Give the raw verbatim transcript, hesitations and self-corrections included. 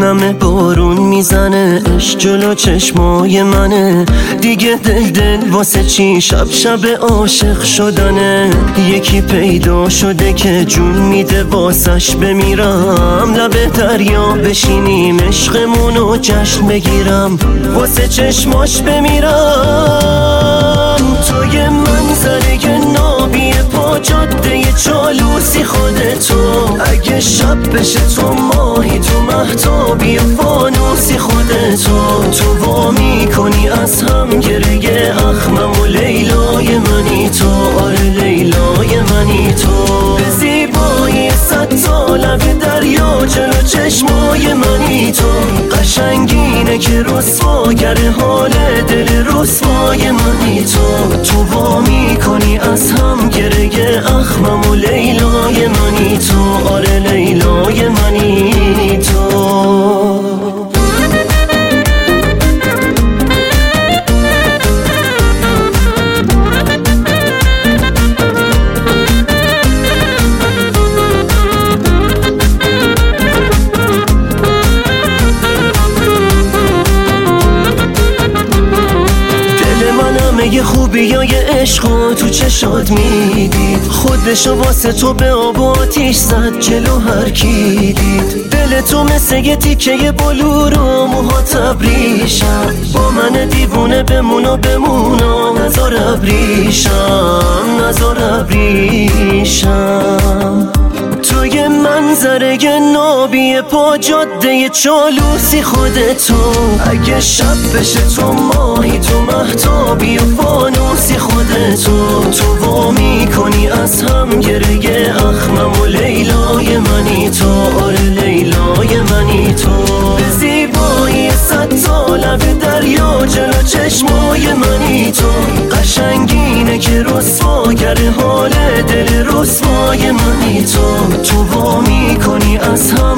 همه بارون میزنه، عشق جلو چشمای منه. دیگه دل دل واسه چی شب شب عاشق شدنه. یکی پیدا شده که جون میده واسش بمیرم. لب دریا بشینیم عشقمونو جشن بگیرم، واسه چشماش بمیرم. تو یه منظره نابی پا جاده چالوسی خودتو. اگه شب بشه تو ماهی، تو مهتابی و فانوسی خودتو. تو وا میکنی از هم گره اخمم و لیلای منی تو. آره لیلای منی تو. به زیبایی صد ساله به دریا جلو چشمای منی تو. قشنگینه که رسواگر حال دل رسوای منی تو. تو وا میکنی از هم گره اخمم و لیلای منی تو. آره لیلای منی تو. یه خوبیای عشقو تو چشات میدید، خودشو واسه تو به آب و آتیش زد جلو هر کی دید. دل تو مثل یه تیکه بلور و موها تبریشم. با من دیوونه بمون و بمون و نزار ابریشم، نزار ابریشم. تو یه منظره نابی پا جاده چالوسی خودتو. اگه شب بشه تو ماهی، تو مهتابی و فانوسی خودتو. تو وا میکنی از هم گره اخمم و لیلای منی تو. آره لیلای منی تو. به زیبایی صد ساله به دریا جلو چشمای منی تو. قشنگینه که رسواگر حال دل رسوای منی تو. تو وا میکنی از هم